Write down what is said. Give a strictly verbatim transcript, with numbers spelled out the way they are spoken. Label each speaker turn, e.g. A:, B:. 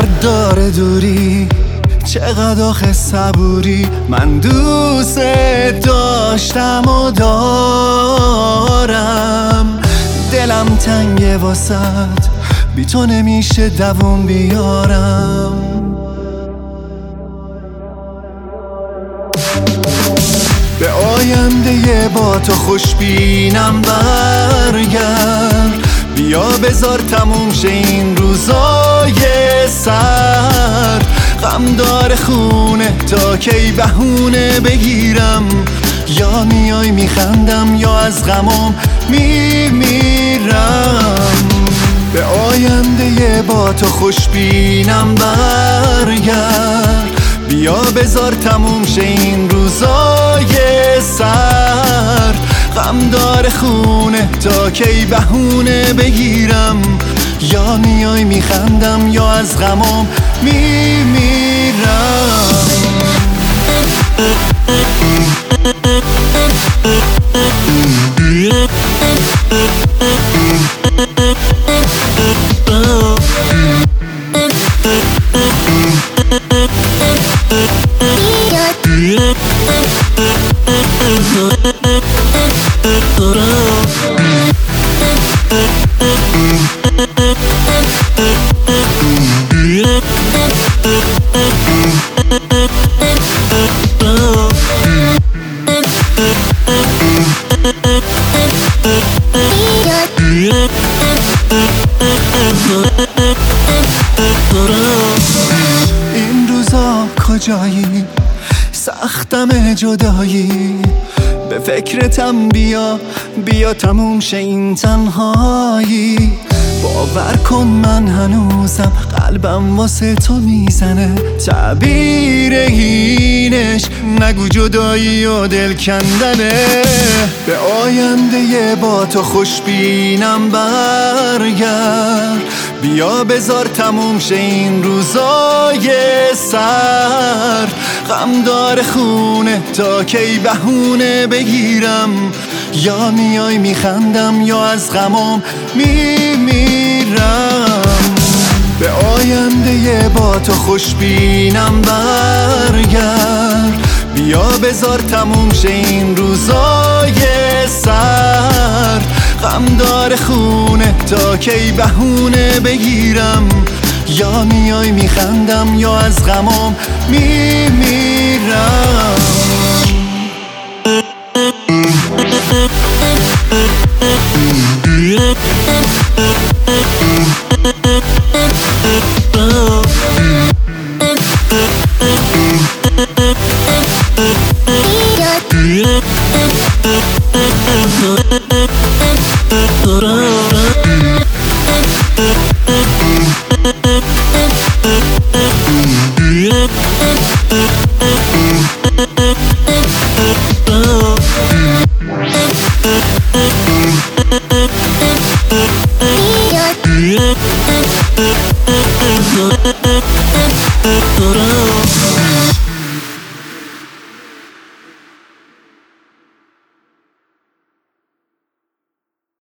A: درد داره دوری، چقدر آخه صبوری. من دوست داشتم و دارم، دلم تنگه واسط، بی تو نمیشه دووم بیارم. به آینده با تو خوشبینم برگرد، بیا بذار تموم شه این روزای سرد. غم داره خونه تا کی بهونه بگیرم، یا میای میخندم یا از غمام میمیرم. به آینده با تو خوشبینم برگرد، بیا بذار تموم شه این روزای سرد. غم داره خونه تا کی بهونه بگیرم، یا میای میخندم یا از غمام میمیرم. این روزا کجایی؟ سختم جدایی، به فکرتم بیا بیا تموم شه این تنهایی. باور کن من هنوزم قلبم واسه تو میزنه، تعبیر اینش نگو جدایی و دل کندنه. به آینده با تو خوشبینم برگرد، بیا بذار تموم شه این روزای سرد. غم داره خونه تا کی بهونه بگیرم، یا میای میخندم یا از غمام میمیرم. به آینده با تو خوشبینم برگرد، بیا بذار تموم شه این روزای سرد. غم داره خونه تا کی بهونه بگیرم، یا میای میخندم یا از غمام میمیرم.
B: Yeah.